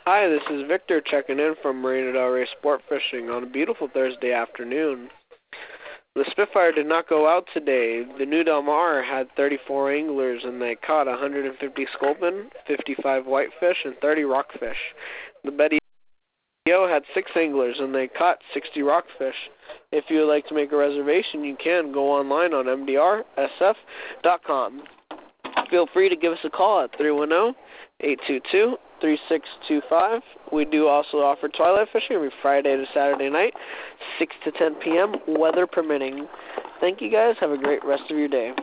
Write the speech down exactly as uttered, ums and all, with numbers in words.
Hi, this is Victor checking in from Marina Del Rey Sport Fishing on a beautiful Thursday afternoon. The Spitfire did not go out today. The New Del Mar had thirty-four anglers and they caught one hundred fifty sculpin, fifty-five whitefish, and thirty rockfish. The Betty O had six anglers and they caught sixty rockfish. If you would like to make a reservation, you can go online on M D R S F dot com. Feel free to give us a call at three one zero, eight two two, three six two five. We do also offer twilight fishing every Friday to Saturday night, six to ten p m, weather permitting. Thank you guys. Have a great rest of your day.